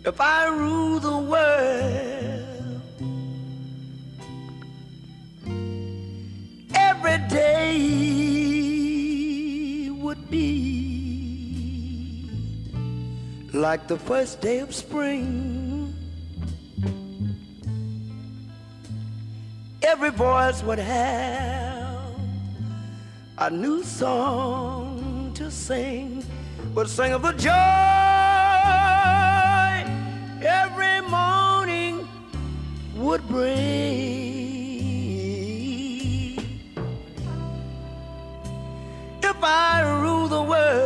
If I rule the world, every day would be like the first day of spring. Every voice would have a new song to sing, would sing of the joy every morning would bring. If I